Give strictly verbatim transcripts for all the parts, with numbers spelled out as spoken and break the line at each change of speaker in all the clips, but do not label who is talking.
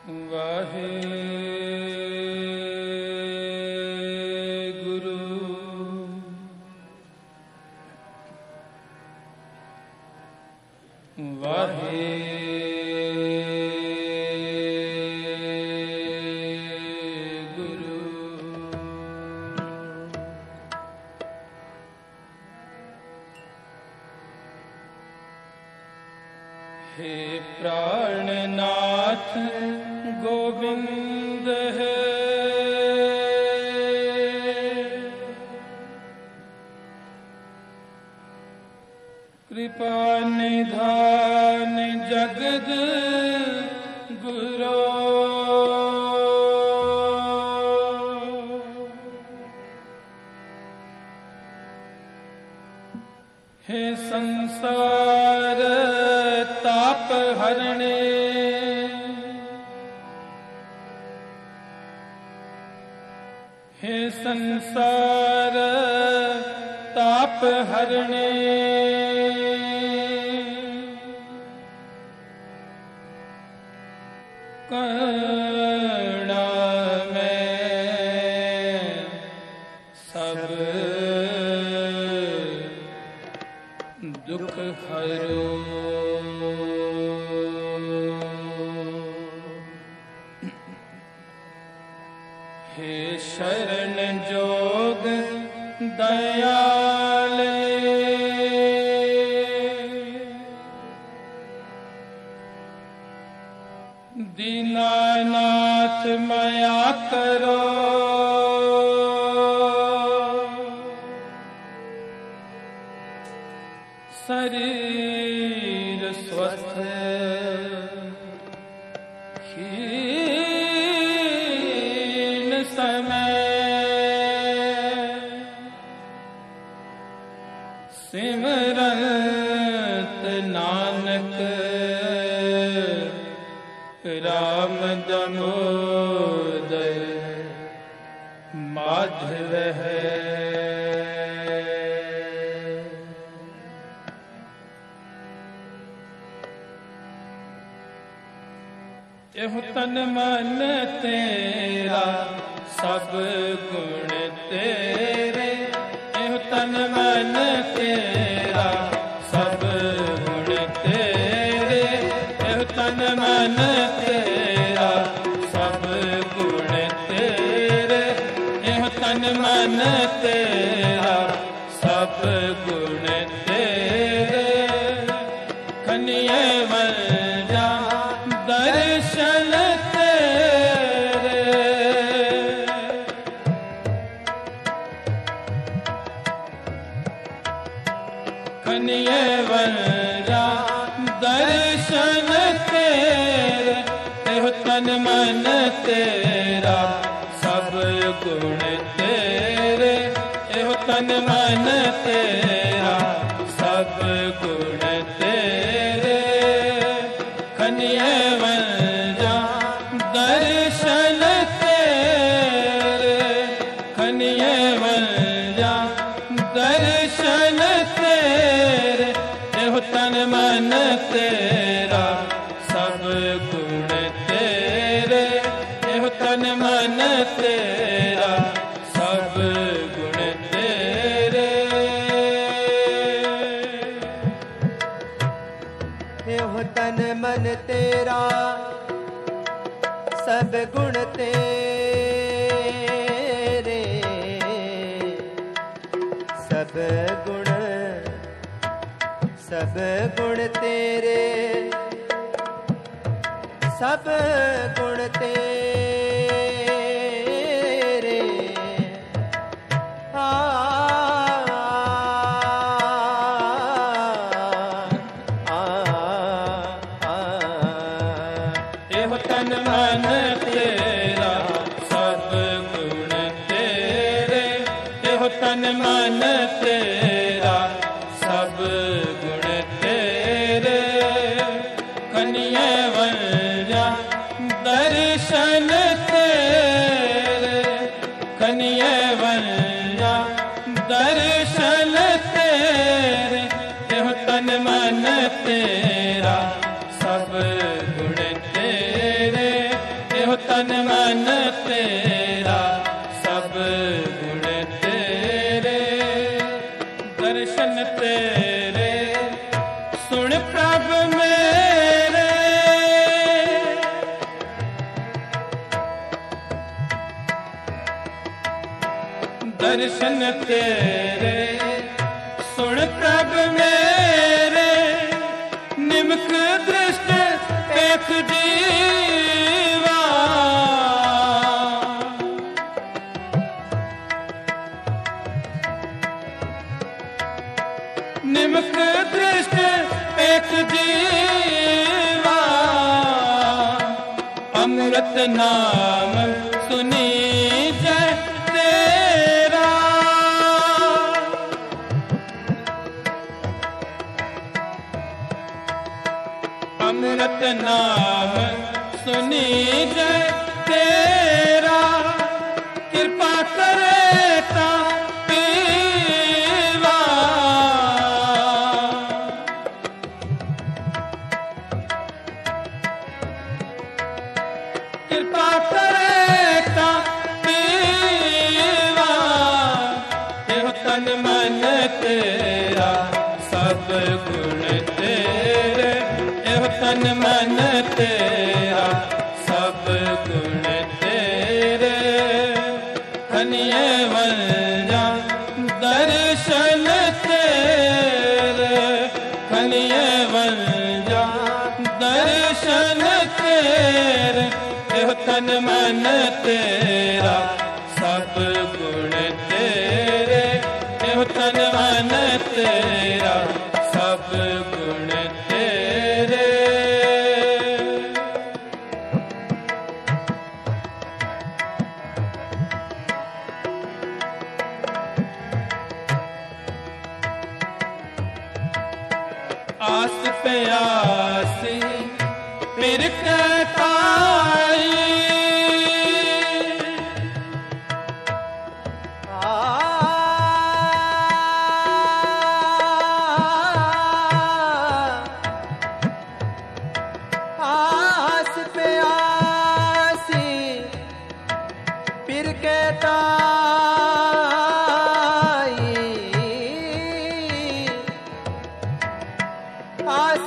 वाहेगुरु वाहेगुरु। हे प्राणनाथ गोविंद है, कृपा निधान जगद गुरो। हे संसार ताप हरणे, हे संसार ताप हरणे, करुणा में सब दुख हरो। हे शरण जोग दयाले, दीनानाथ माया करो। शरीर स्वस्थ हीन समय, सिमरत नानक राम दामोदर माधव है। एह तन मन तेरा सब गुण तेरे, एह तन मन तेरा सब गुण तेरे, एह तन मन तेरा सब गुण तेरे, एह तन मन तेरा सब गुण तेरे। खनिये वर जा दर्शन तेरे, खनिये वर जा दर्शन तेरे, एह तन मन तेरा सब गुण तेरे, एह तन मन तेरा सब गुण तेरे। खनिये वर जा दर्शन तेरे, खनिये वर जा दर्शन तेरे, एह तन मन तेरा सब गुण तेरे, एह तन मन तेरा सब गुण तेरे।
एह तन मन तेरा सब गुण तेरे, सब गुण सब गुण तेरे, सब गुण तेरे। आ, आ, आ,
एह तन मन तेरा सब गुण तेरे, एह तन मन तेरा सब गुण तेरे। कन्ये वर जा दर्शन तेरे, कन्ये वर जा दर्शन तेरे, एह तन मन तेरा सब गुण तेरे, दर्शन तेरे सुन प्रभ मेरे निमक दृष्ट एक जीवा निमक दृष्ट एक जीवा अमृत नाम सुनी जय तेरा अमृत नाम सुनी जय तेरा कृपा करे ता पीवा कृपा करे ता पीवा एह तन मन तेरा सब गुण तेरे एह तन मन तेरा सब गुण तेरे खनिए वंजा दर्शन तेरे खनिए वंजा दर्शन तेरे एह तन मन तेरा सब गुण तेरे एह तन मन तेरा सब गुण तेरे आस प्यासी फिर कहताई
आस प्यासी फिर कहता आस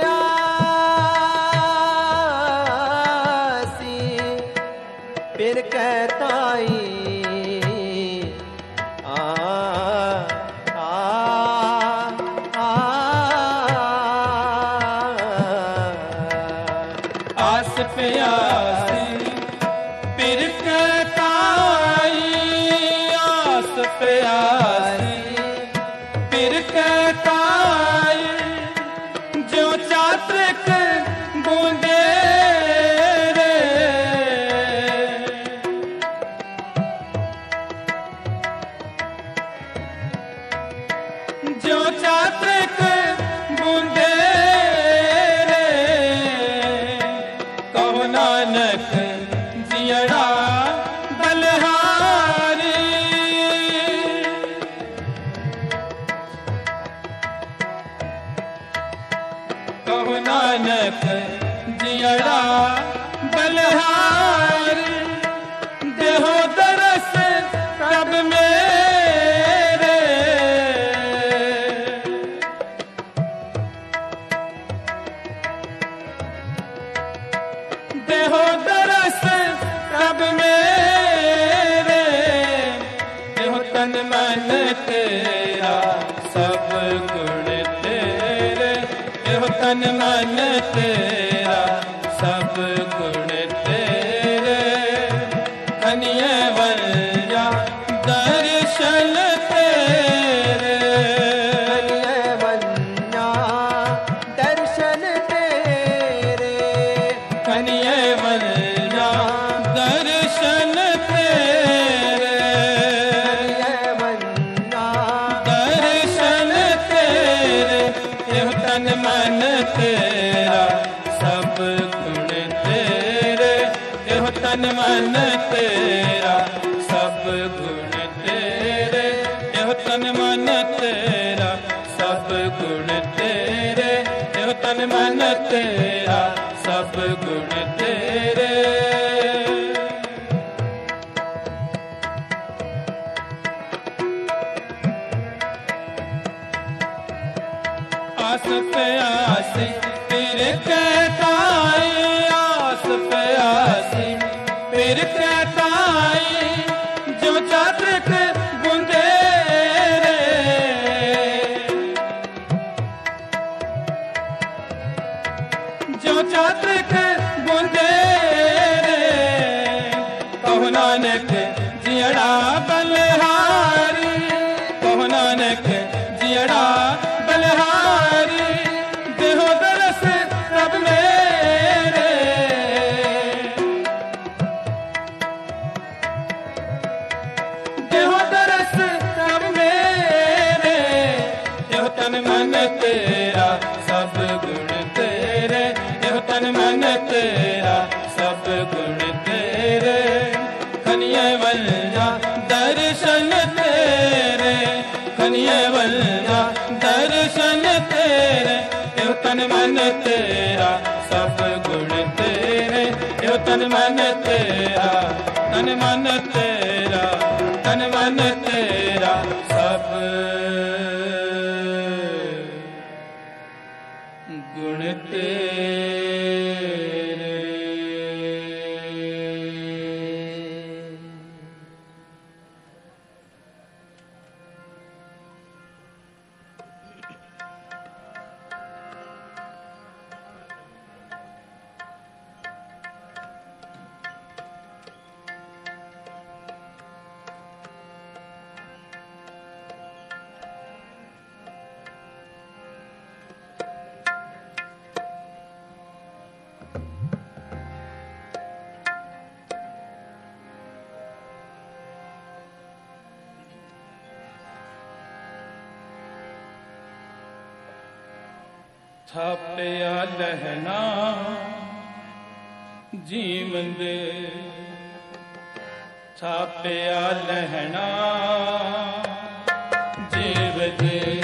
प्यासी फिर कहताई आ आ आ
आस प्यासी फिर कहताई आस प्यासी फिर कहताई जो चात्रिक बूंदे रे जो चात्रिक बूंदे रे कहो नानक जियड़ा बलहारी कहो नानक जियड़ा बलहारी देहो दरस कब मेरे देहो दरस कब मेरे देहो तन मन तेरा सब गुण तेरे देहो तन मन तेरा सब गुण तेरे खनिए वंजा दर्शन तेरे
खनिए वंजा दर्शन तेरे
खनिए वंजा दर्शन तेरे
खनिए वंजा
दर्शन तेरे एह तन मन तेरा सब गुण तेरे एह तन मन तेरा सब गुण तेरे एह तन मन तेरा सब गुण तेरे एह तन मन तेरा सब गुण तेरे आस प्यासी फिर कहताई आस प्यासी फिर कहताई जो चात्रिक बूंद ਨਾਨਕ ਜਿੜਾ ਬਲਿਹਾਰੀ ਦੇਹੋ ਦਰਸ ਪ੍ਰਭ ਮੇਰੇ ਦੇਹੋ ਦਰਸ ਪ੍ਰਭ ਮੇਰੇ ਇਹੋ ਤਨ ਮਨ ਤੇਰਾ ਸਭ ਗੁਣ ਤੇਰੇ ਇਹੋ ਤਨ ਮਨ ਤੇਰਾ ਸਭ ਗੁਣ ਤੇਰੇ ਖਨੀਏ ਵੱਲਾ ਦਰਸ਼ਨ ਤੇਰੇ ਖਨੀਏ ਵੱਲਾ ਦਰਸ਼ਨ ਤੇਰੇ ਇਹੋ ਤਨ ਮਨ ਤੇਰਾ ਸਭ ਗੁਣ ਤੇਰੇ ਇਹੋ ਤਨ ਮਨ ਤੇਰਾ ਤਨ ਮਨ ਤੇਰਾ ਤਨ ਮਨ ਤੇਰਾ ਸਭ ਗੁਣ ਤੇਰੇ ਥਾਪਿਆ ਲਹਿਣਾ ਜੀਵਨ ਦੇ ਥਾਪਿਆ ਲਹਿਣਾ ਜੀਵ ਦੇ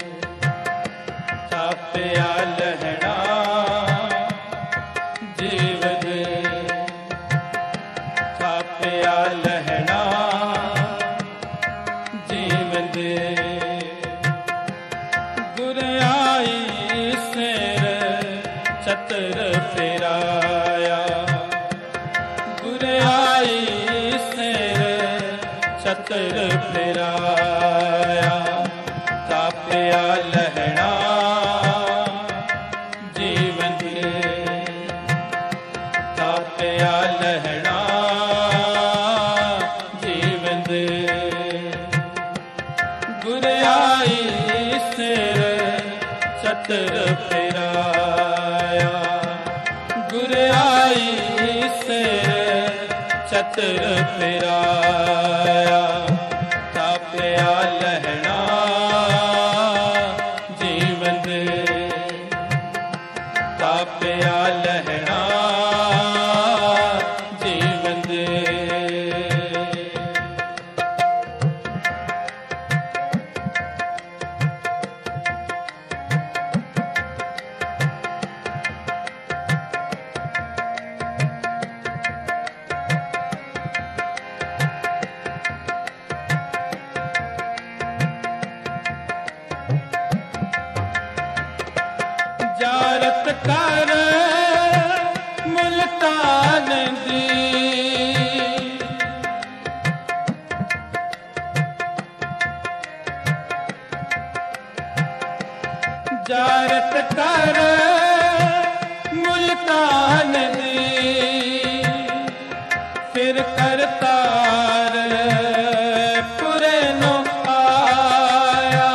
ਥਾਪਿਆ ਲਹਿਣਾ ਜੀਵ ਦੇ ਥਾਪਿਆ ਲਹਿਣਾ ਜੀਵ ਦੇ ਗੁਰ ਆਈ ਛਤਰ ਫੇਰਾਇਆ ਗੁਰ ਆਈ ਸਿਰ ਛਤਰ ਫੇਰਾਇਆ ਥਾਪਿਆ ਲਹਿਣਾ ਜੀਵਨ ਦੇ ਥਾਪਿਆ ਲਹਿਣਾ ਜੀਵਨ ਦੇ ਗੁਰ ਆਈ ਸਿਰ ਛਤਰ ਫੇਰਾਇਆ ਗੁਰ ਆਈ ਸਿਰ ਛਤਰ ਫੇਰਾਇਆ ਥਾਪਿਆ ਲਹਿਣਾ ਜੀਵਨ ਦੇ ਥਾਪਿਆ ਲਹਿਣਾ ਜੀਵਨ ਦੇ ਜਾਰਤ ਕਰ ਮੁਲਤਾਨ ਦੀ ਜਾਰਤ ਕਰ ਮੁਲਤਾਨ ਦੀ ਫਿਰ ਕਰਤਾਰ ਪੁਰੇ ਨੂੰ ਆਇਆ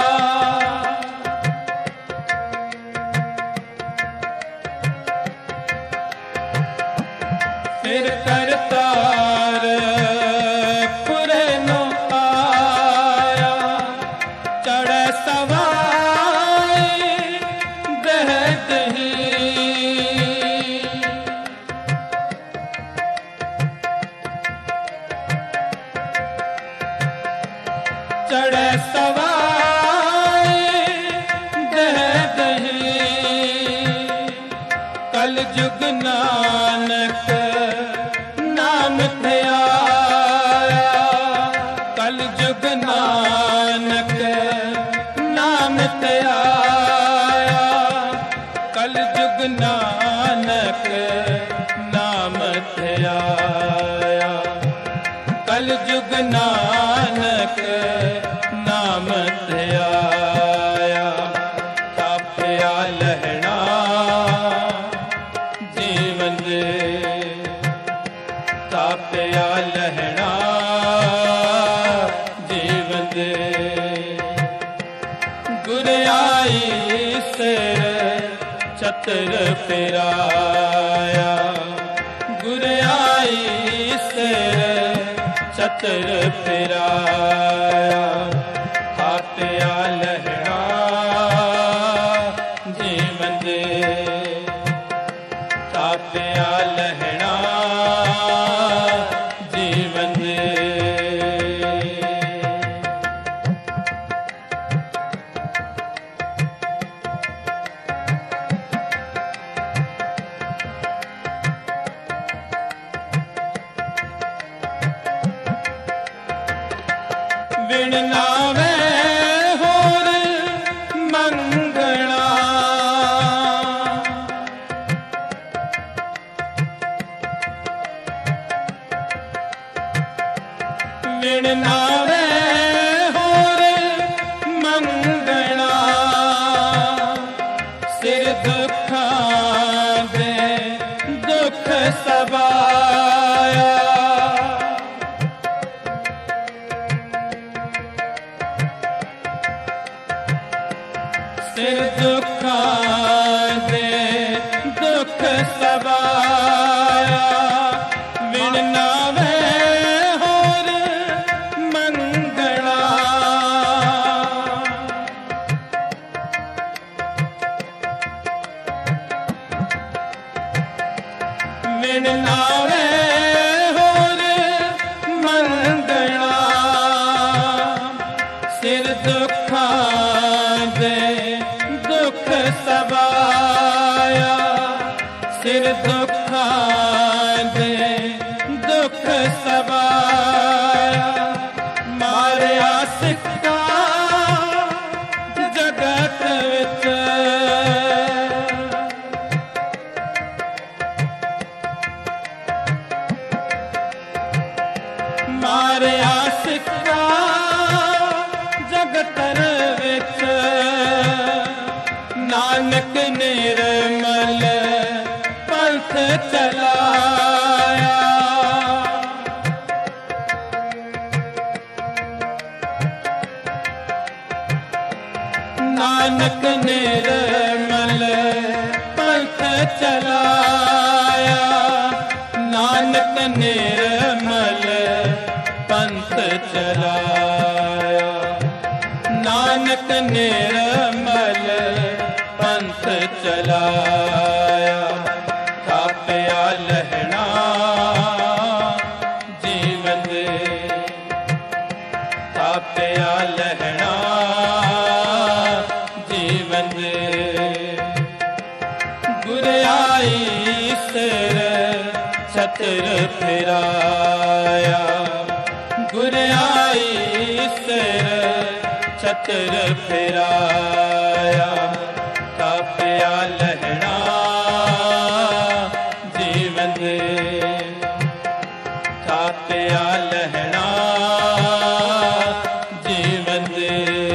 ਫਿਰ ਕਰਤਾਰ ਪੁਰੇ ਨੂੰ ਆਇਆ ਚੜ੍ਹੇ ਸਵਾਈ ਦਹਦਹੀ ਚੜ੍ਹੇ ਸਵਾਈ ਦਹਦਹੀ ਕਲ ਜੁਗ ਨਾਨਕ ਨਾਮ ਧਿਆਇਆ ਕਲ ਜੁਗ ਨਾਨਕ ਨਾਮ ਧਿਆਇਆ ਕਲ ਜੁਗ ਨਾਨਕ ਨਾਮ ਧਿਆਇਆ ਕਲ ਜੁਗ ਨਾਨਕ ਨਾਮ ਧਿਆਇਆ ਥਾਪਿਆ ਲਹਿਣਾ ਜੀਵਨ ਦੇ ਥਾਪਿਆ ਲਹਿਣਾ ਜੀਵਨ ਦੇ गुर आई सिर छतर फिराया, गुर आई सिर छतर फिराया, थापिया लहरा जीवन दे, थापिया लहरा जीवन दे। विण नावे होर मंगणा, विण नावे होर मंगणा, सिर दुखां दे दुख सबाया, सिर दुखां दे दुख सबाया, विण नावे होर मंगणा, विण नावे होर मंगणा, सिर दुखां दे दुख सबाया, सिर दुखां दे दुख सबाया, मारिया सिक्का जगत विच, मारिया सिक्का जगतर विच, नानक निर्मल पंथ चलाया, नानक निर्मल पंथ चलाया, नानक निर्मल पंथ चलाया, नानक निर्मल पंथ चलाया, थापिया लहना जीवन दे, थापिया लहना जीवन दे, गुर आई सिर छतर फिराया, गुर आई सिर छतर फिराया, थापिया लहना जीवन दे, थापिया लहना जीवन दे।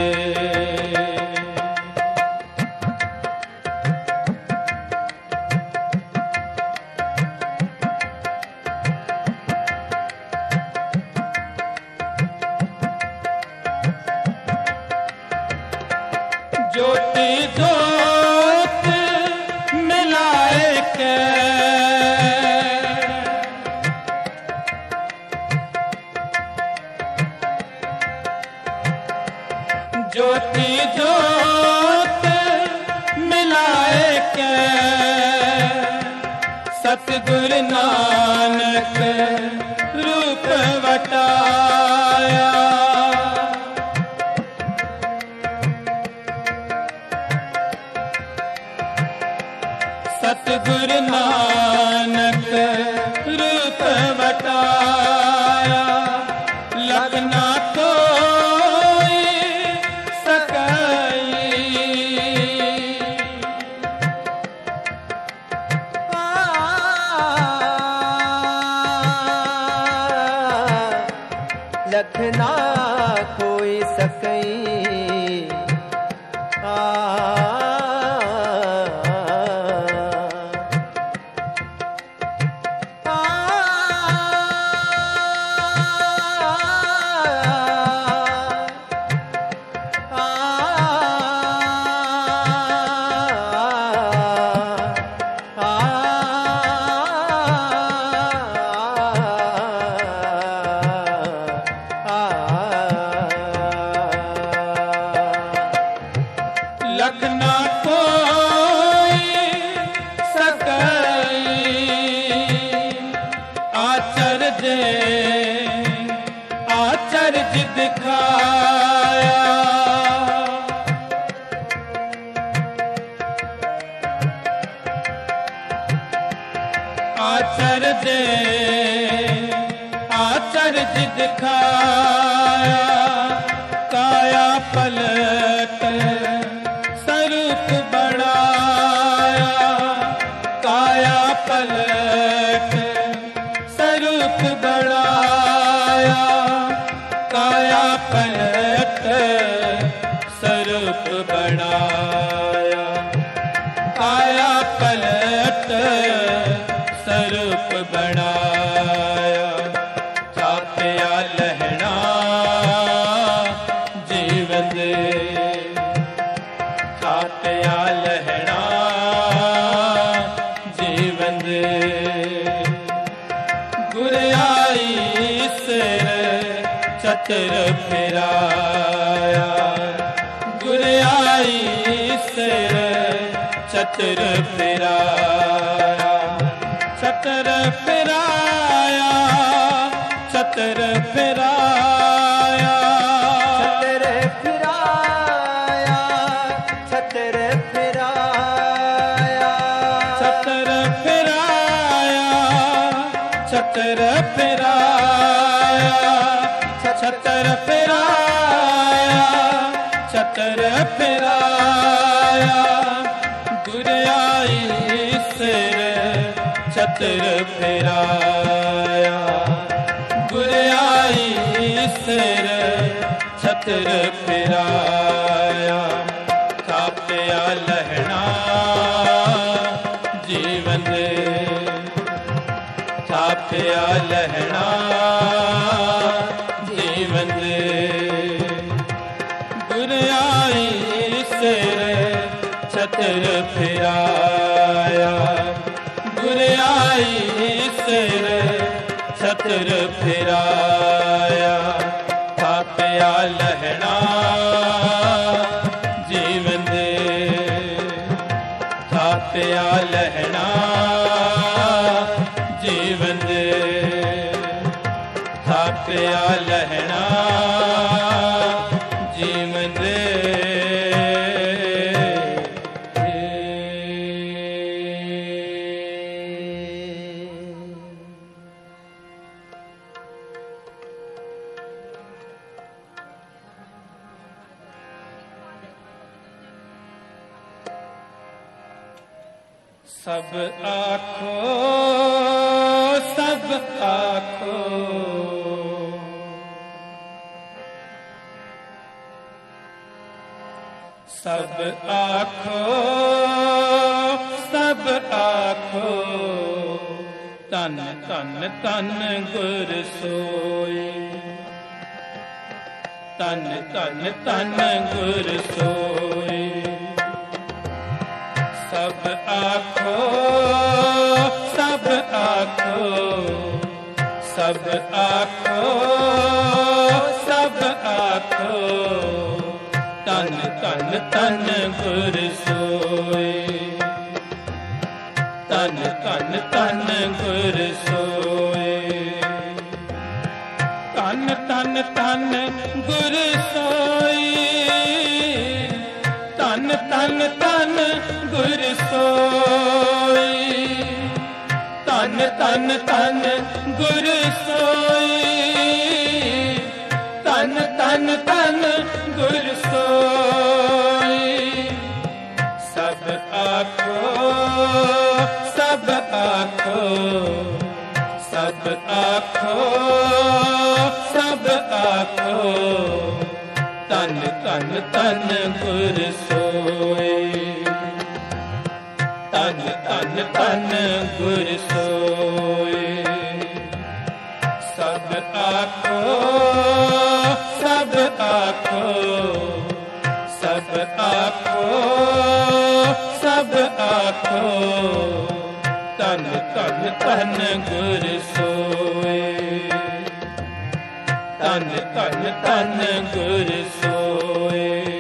ज्योति ज्योत मिलाए के, ज्योति ज्योत मिलाए के, सतगुर नानक रूप वटाया, सतगुर नानक रूप वटाया, लगना कोई सकई,
लखना कोई सकई, आ
कर दे आचर्य दिखाया, काया पलट स्वरूप बढ़ाया, काया पलट स्वरूप बढ़ाया, काया पलट स्वरूप बढ़ाया, काया पलट स्वरूप बढ़ाया। चापिया लहना जीवन दे, चापिया लहना जीवन दे, गुर आई सिर चतर फिराया, गुर आई सिर चतर फिराया, चतर फिराया, चतर फिराया,
छतर फिराया, छतर फिराया,
चतर फिराया, चतर फिराया, चतर फिराया, चतर फिराया, गुर आई सिर चतर फिराया, गुर आई सिर चतर फिराया। चापिया लहना जीवन दे, चापिया लहना जीवन दे, गुर आई सिर चतर फिराया, गुर आई सिर चतर फिराया। चापिया लहना जीवन दे, चापिया लहना जीवन दे, चापिया लहना जीवन दे। सब आखो, सब आखो, सब आखो, सब आखो, तन तन तन गुर सोई, तन तन तन गुर सोई। सब आखो, सब आखो, सब आखो, सब आखो, तन तन तन गुर सोई, तन तन तन गुर सोई, तन तन तन गुर सोई, तन तन तन गुर सोई, तन तन तन गुर सोई, तन तन तन गुर सोई। सब आखो, सब आखो, सब आखो, सब आखो, तन तन तन गुर सोई, तन तन तन गुर सोई। सब आखो, सब आखो, सब आखो, सब आखो, तन तन तन गुर सोई, तन तन तन गुर सोई।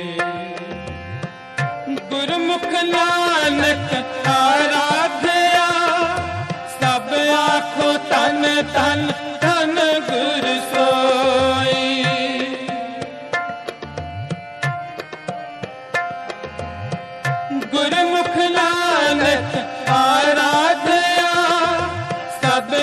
गुरमुख नानक आराध्या, सब आखो तन तन तन गुर सोई। गुरमुख नानक आराध्या, सब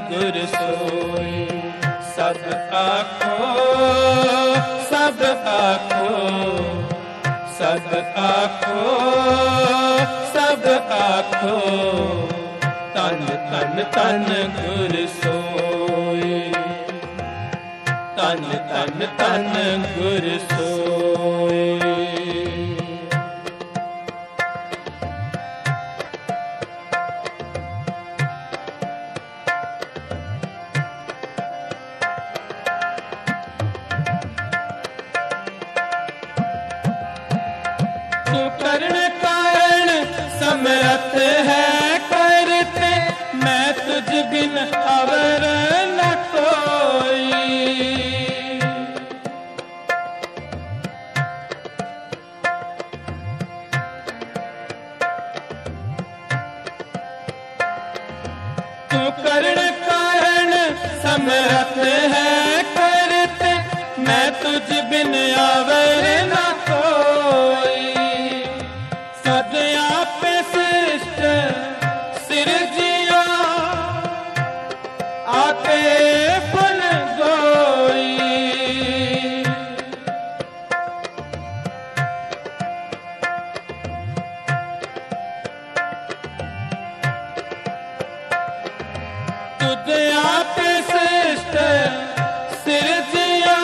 गुर सोई। सब आखो सब आखो सब आखो सब आखो तन तन तन गुर सोई। तन तन तन गुर सोई। तू करण कारण समर्थ है करते, मैं तुझ बिन अवर न कोई। तू करण कारण समर्थ है करते, मैं तुझ बिन अवर न कोई। सदया पे सृष्ट सिरजिया आपे फल गोई। तुझ आपे सृष्ट सिरजिया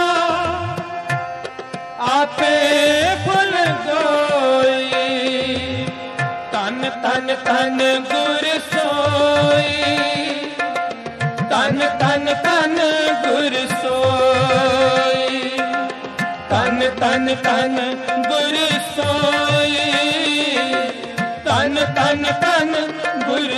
आपे फल गोई। तन तन तन गुर सोई। तन तन तन गुर सोई। तन तन तन गुर सोई। तन तन तन गुर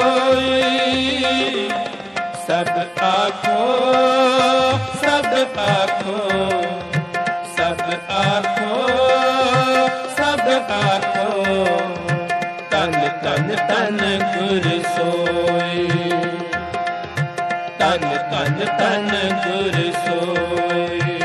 सोई। सब आखो सब आखो सब आखो सब आखो तन तन तन गुर सोई। तन तन तन गुर सोई।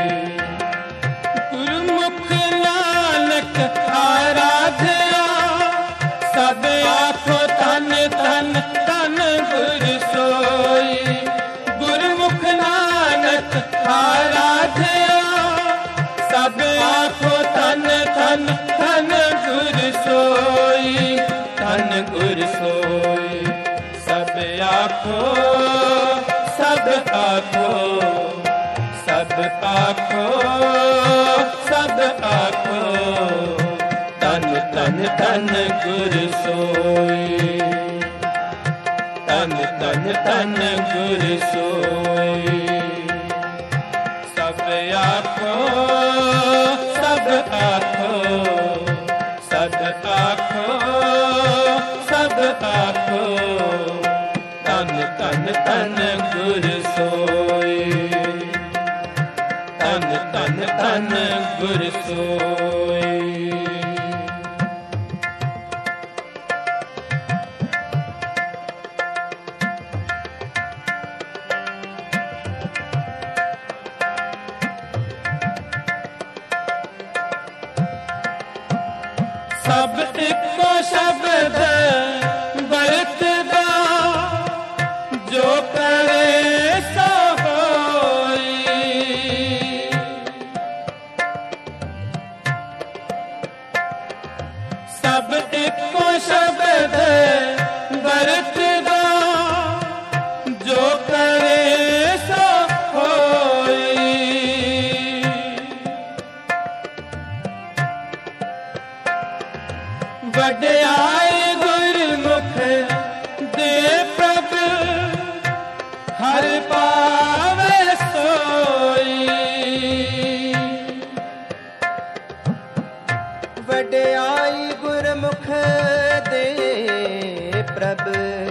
गुरमुख नानक आराध्या सब आखो तन तन तन गुर सोई। गुरमुख नानक आराध्या सब आखो तन तन तन गुर सोई। तन गुर सोई। सब आखो सब आखो सब आखो सब आखो तन तन तन गुर सोई। तन तन तन गुर सोई। सब आखो सब आखो सब आखो सब आखो तन तन तन गुर सोई। तन तन तन गुर सोई। सब इको शब्द बरतदा जो करे सो होई। सब इको शब्द बरतदा जो करे सो होई। वड्याई गुरमुख दे प्रभ हर पावे सोई।
वड्याई गुरमुख दे प्रभ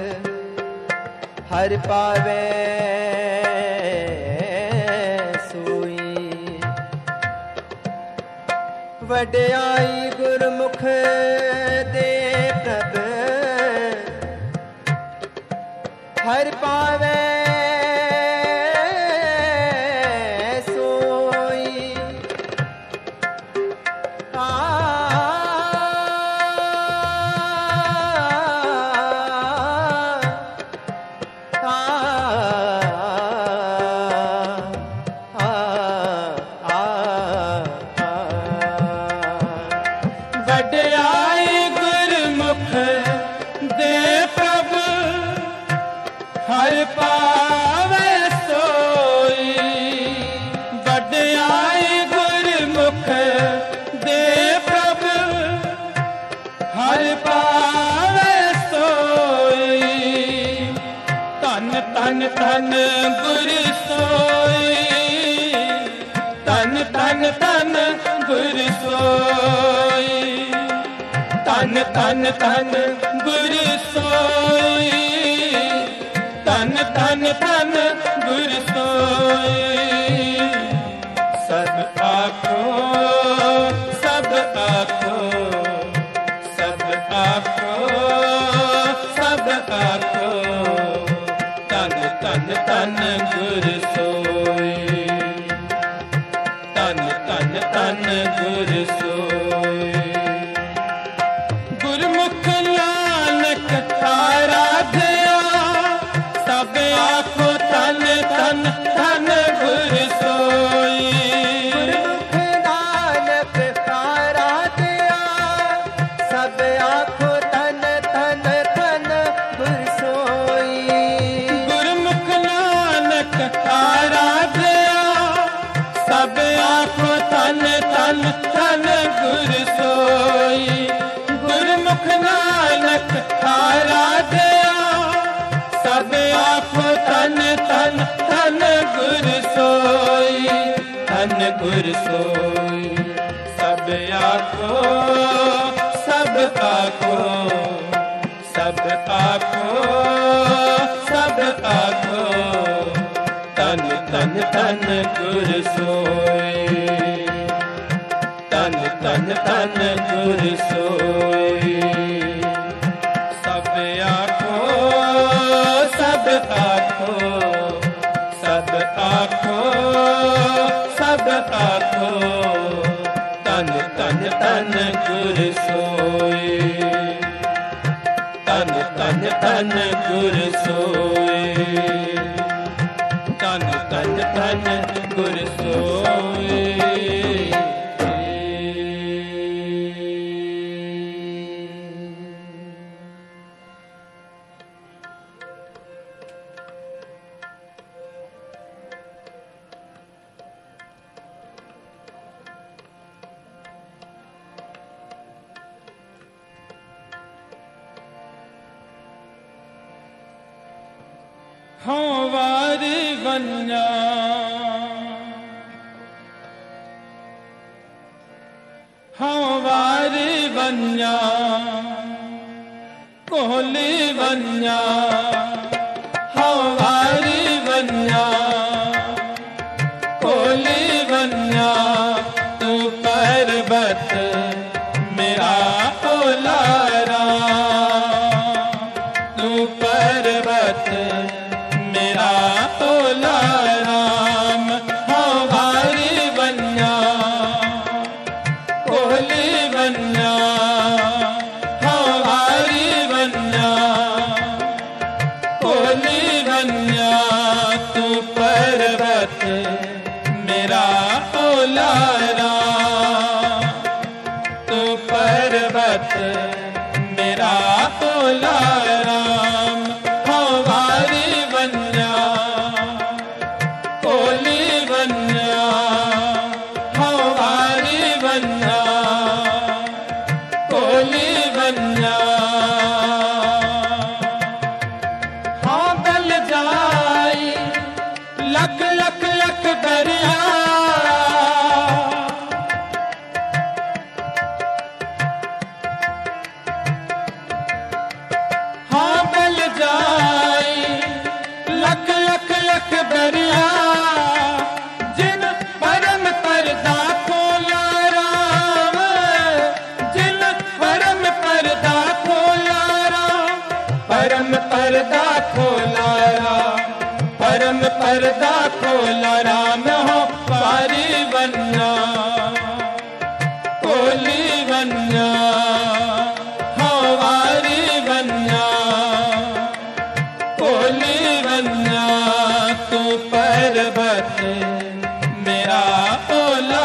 हर पावे सोई। वड्याई गुरमुख दे प्रभ हर पावे सोई। आ आ
पावे सोई वड्याई गुरमुख दे प्रभ हर पावे सोई तन तन तन गुर सोई तन तन तन गुर सोई तन तन तन गुर सोई तन तन तन गुर सोई सब आखो सब आखो सब आखो सब आखो तन तन तन गुर सोई तन तन तन गुर सोई गुरमुख नानक आराध्या सब आखो तन तन तन गुर सोई
गुरमुख नानक आराध्या सब आखो तन तन तन गुर सोई
गुरमुख नानक आराध्या सब आखो तन तन तन गुर सोई गुरमुख नानक आराध्या सब आखो तन तन तन गुर सोई तन गुर सोई सब आखो सब आखो सब आखो सब आखो तन तन तन गुर सोई तन तन तन गुर सोई सब आखो सब आखो सब आखो सब आखो तन तन तन गुर सोई तन तन तन गुर सोई तन तन तन गुर सोई हाँ वारी वन्या हाँ वारी वन्या कोहली वन्या हाँ वारी वन्या कोहली वन्या तू पर्वत मेरा ओलारा तू पर्वत मेरा ओला राम हाँ वारी वन्या कोहली वन्या हाँ वारी वन्या कोहली वन्या तू पर्वत मेरा ओला राम तू पर्वत मेरा ओला राम हाँ वारी वन्या कोहली वन्या हाँ वारी वन्या कोहली वन्या हाँ बल जाई लख लख लख दरिया हाँ बल जाई लख लख लख दरिया जिन परम परदा खोला राम जिन परम परदा खोला राम परम परदा खोला राम परम परदा खोला राम हो वारी वन्या कोहली वन्या हो वारी वन्या कोहली वन्या तू पर्वत मेरा ओला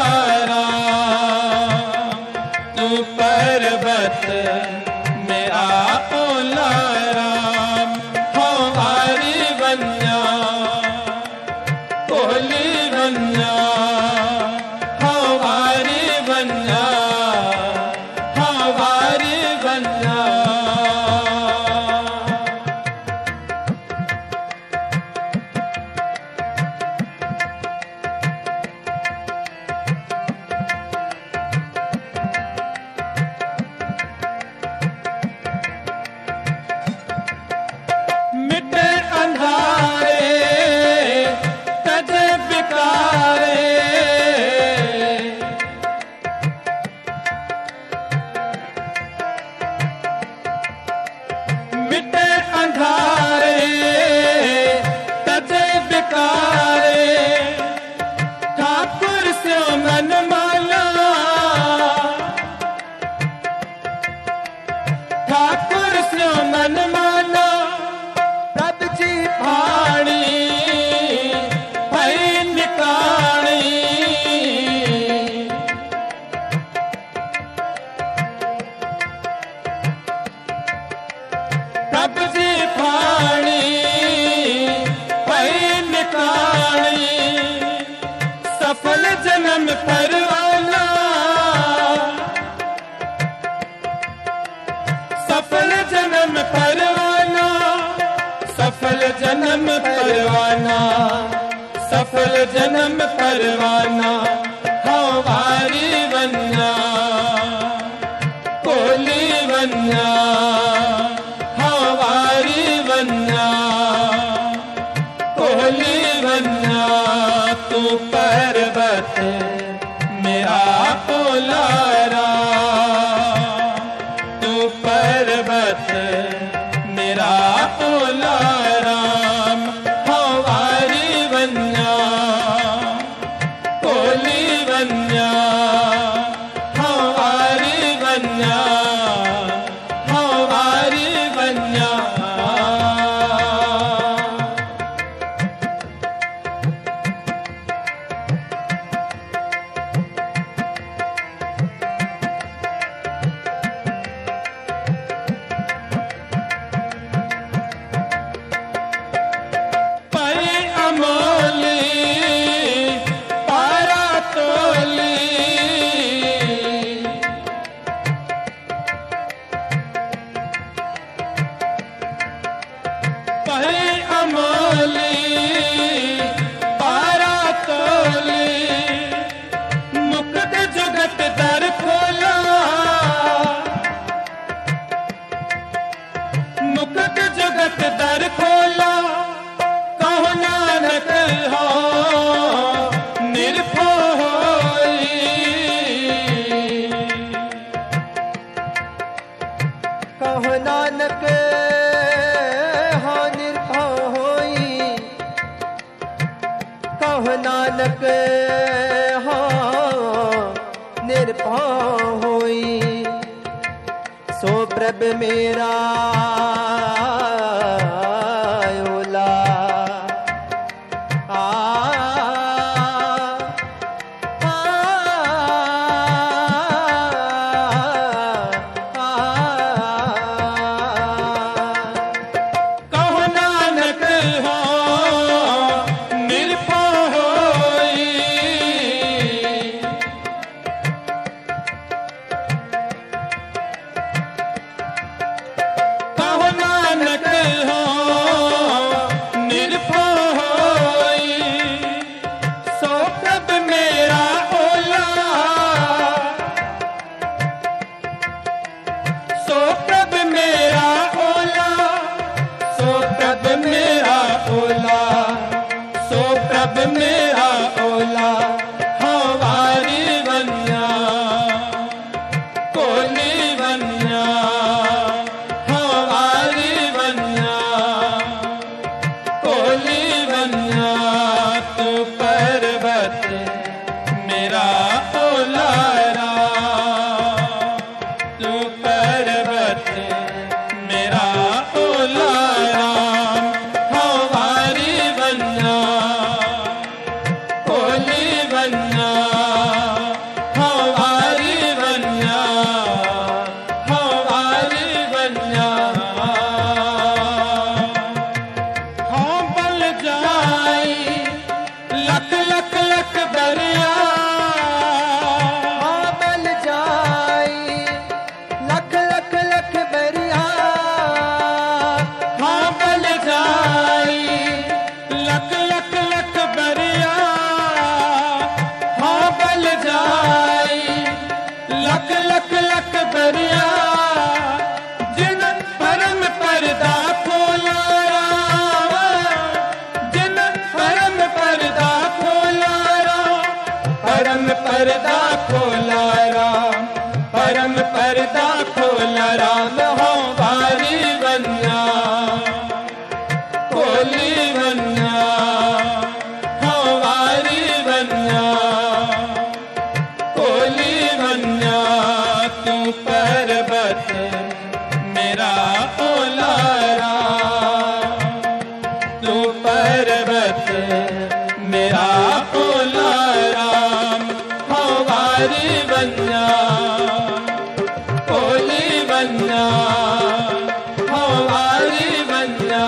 राम तू पर्वत मेरा ओला राम हो वारी वन्या बन्ना हवारी बन्ना हवारी बन्ना मिटे अंधारे तजे बिकारे मिटे अंधारे तजे बिकारे ठाकुर से मन माला ठाकुर से मन माला प्रभ जी भाणी भई निकाणी प्रभ जी भाणी भई निकाणी सफल जन्म परवाना सफल जन्म परवाना सफल जन्म परवाना सफल जन्म परवाना हवारी बन्ना कोली बन्ना हवारी बन्ना कोली बन्ना तू पर्वत मेरा ओलारा तू पर्वत मेरा ओलारा हवारी बन्ना कोली बन्ना हवारी बन्ना हवारी बन्ना पई अमोली पारा तोली पई अमोली पारा तोली मुक्त जुगत दर खोला मुक्त जुगत दर खोला कहो नानक हो निर्भो होई
कहो नानक हो निर्भय होई कहो नानक हो निर्भय होई सो प्रभ मेरा ओला आ आ, आ,
कहो नानक हो निर्भो होई कहो नानक हो निर्भो होई सो प्रभ मेरा ओला सो प्रभ मेरा ओला सो प्रभ मेरा ओला सो प्रभ मेरा ओला हवारी बन्ना कोली बन्ना हवारी बन्ना कोली बन्ना तू पर्वत मेरा ओलारा तू पर्वत मेरा ओलारा हवारी बन्ना कोली बन्ना हवारी बन्ना हवारी बन्ना हाँ बल जाई लख लख लख बरिया
हाँ बल जाई लख लख लख बरिया
हाँ बल जाई लख लख लख बरिया हाँ बल जाई लख लख लख बरिया जिन परम पर्दा खोला जिन परम पर्दा खोला परम पर्दा खोला राम परम पर्दा खोला राम हो वारी बन्या खोली बन्या हो वारी बन्या खोली बन्या तू पर्वत मेरा ओला राम तू पर्वत मेरा ओला राम हो वारी बन्या खोली बन्या हो वारी बन्या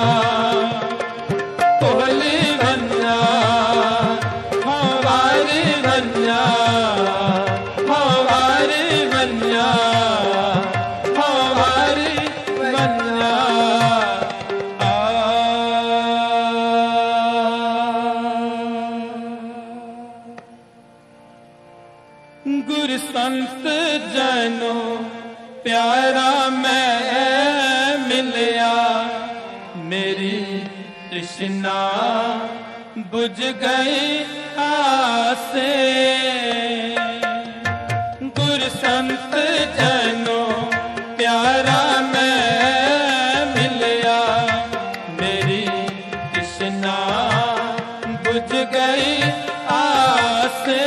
खोली बन्या हो वारी बन्या हो वारी बन्या हो वारी बन्या गुरु संत जनों प्यारा मैं मिलया मेरी तृष्णा बुझ गई आसे गुरु संत जनों प्यारा मैं मिलया मेरी तृष्णा बुझ गई आसे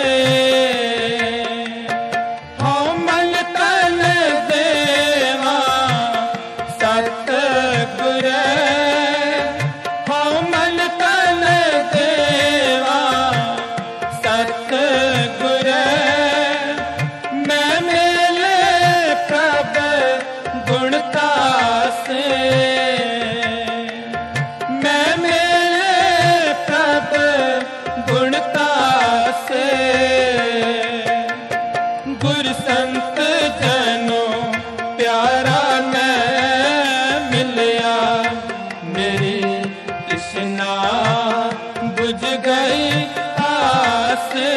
गुरु संत जनों प्यारा मैं मिलया मेरी तृष्णा बुझ गई आसे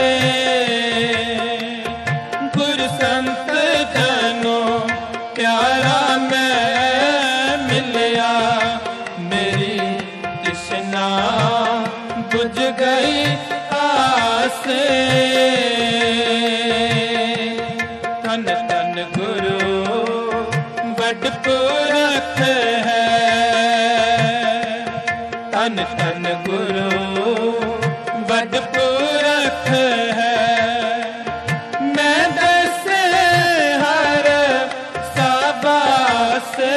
गुरु संत जनों प्यारा मैं मिलया मेरी तृष्णा बुझ गई आसे तन तन गुरु बड़ पुरख है तन तन गुरु बड़ पुरख है मैं दसे हर साबासे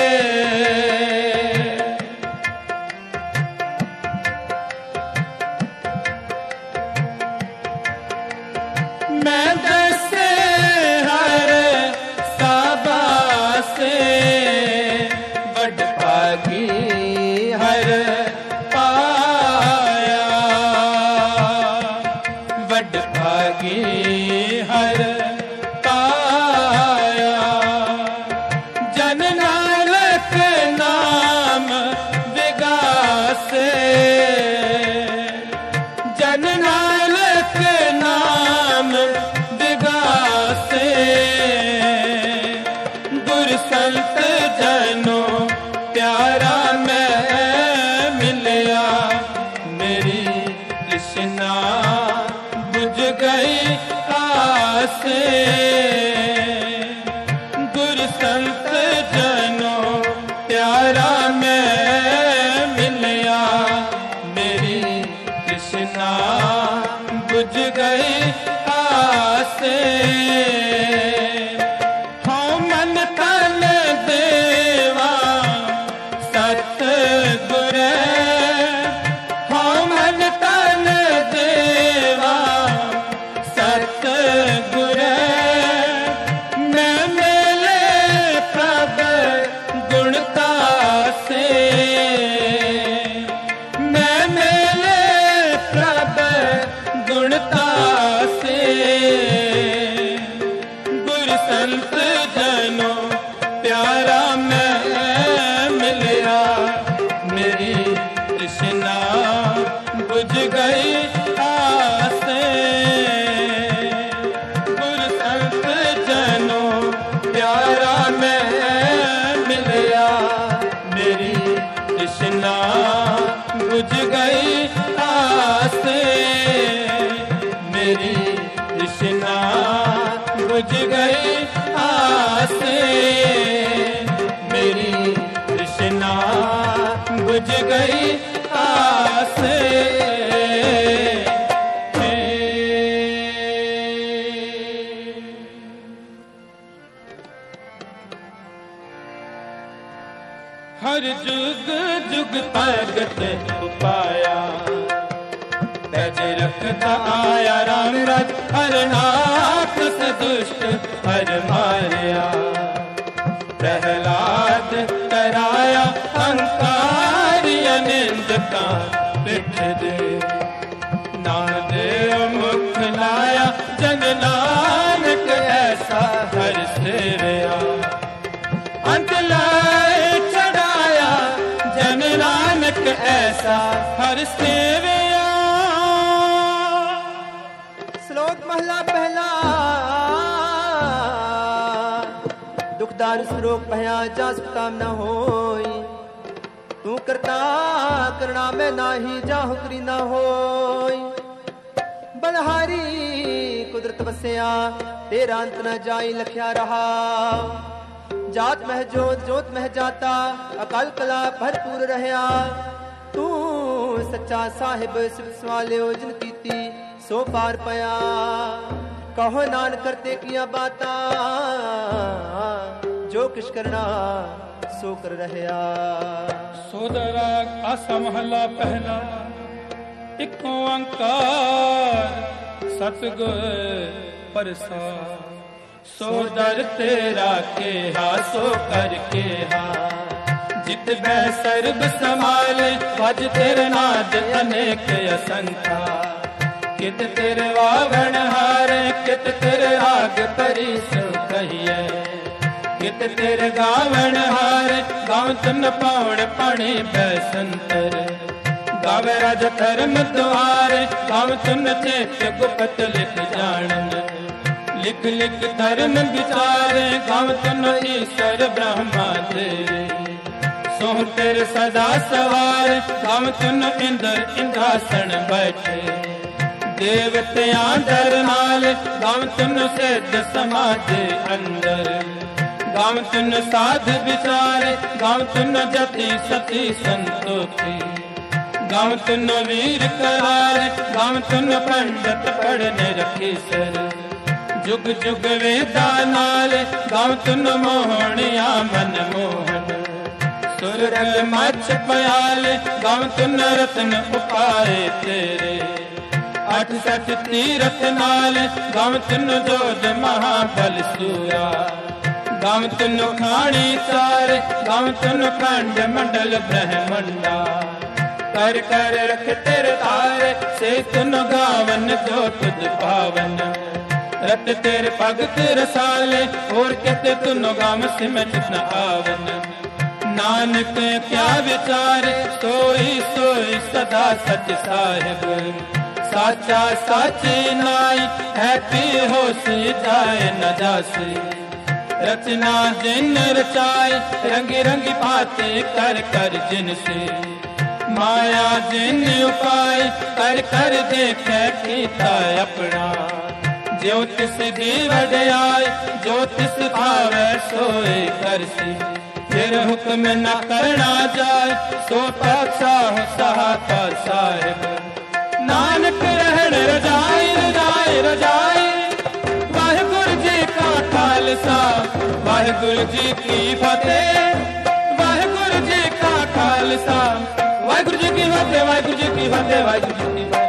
मैं दसे हर साबासे बड़ भागी हर पाया बड़ भागी हर पाया जन नानक नाम विगासे जन नानक नाम विगासे गुरु संत जनों प्यारा मैं मिलया मेरी तृष्णा बुझ गई आसे गुरु संत जनों प्यारा मैं मिलया मेरी तृष्णा बुझ गई आसे हाँ मन तन देवा सतगुर हाँ मन तन देवा सतगुर मैं मिले प्रभ गुणता से मैं मिले प्रभ गुण तासे गुर संत जनो प्यारा मैं मिलया मेरी तृष्णा बुझ गई आसे गुर संत जनो प्यारा मैं मिलया मेरी तृष्णा बुझ गई आसे मेरी तृष्णा बुझ गई आसे मेरी तृष्णा बुझ गई आसे हर जुग जुग भगत पाया तज रखता आया राम रज हर नाथ से दुष्ट हर मारिया प्रहलाद कराया अहंकारी अनिंद का पिठ दे नामदेव मुख लाया जन नानक ऐसा हर सेवया अंत लाए चढ़ाया जन नानक ऐसा हर सेवया।
श्लोक महला पहला दुखदार श्लोक भया जास काम न होई तू करता करना में नाही जाहु करी न होई बलहारी कुदरत बसया तेरा अंत न जाई लखिया रहा जात मह जोत जोत मह जाता अकाल कला भरपूर रहया तू सच्चा साहिब सिफ सवालियो जिन कीती सो पार पया कहो नान करते किया बाता जो किश करना सो कर रहया।
सोदरा आसा महला पहला एक ओंकार सतगुर प्रसाद सोदर तेरा के हा सो कर के हा जित बह सर्ब समाले भज तेरे नाद अनेक असंख्या कित तेरे वावण हारे कित तेरे राग परी सो कहिए कित तेरे गावण हारे गाँव तुन पावण पाणी बैसंतर गावे राज धर्म द्वारे गाँव तुन चेत गुप्त लिख जानन लिख लिख धर्म विचारे गाँव तुन ईश्वर ब्रह्मा तेरे सोह तेरे सदा सवार गाँव तुन इंद्र इंद्रासन बैठे देवतिया दर नाल गाँव तुन सिद्ध समाज अंदर गाँव तुन साध विचारे गाँव तुन जति सती संतोखी गाँव तुन वीर करारे गाँव तुन पंडित पढ़ने रखी सर जुग जुग वेदा नाल गाँव तुन मोहनिया मन मोहन सुरगल मच पयाल गाँव तुन रत्न उपाए तेरे अठ सठ तीरथ नाल गाँव तुन जोध महाबल सूरा गाँव तुन खाणी चार गाँव तुन खंड मंडल ब्रह्मंडा कर कर रख तेरे तारे से तुन गावन जो तुद पावन रट तेरे भगत रसाले और कहते तुन गाम सिमट न आवन नानक क्या विचारे सोई सोई सदा सच साहिब साचा साचे नाई है पी होसी जाए न जासी रचना जिन रचाई रंगी रंगी बातें कर कर जिन से माया जिन उपाय कर कर देखे कीता अपना ज्योतिष दी वड्याई ज्योतिष भावे सोए करसी फिर हुक्म न करना जाए सो पातशाह सहाता साहिब नानक रहण रजाई रजाई रजाई वाहिगुरु जी का खालसा वाहिगुरु जी की फतेह वाहिगुरु जी का खालसा वाहिगुरु जी की फतेह वाहिगुरु जी की फतेह वाहिगुरु जी की फतेह।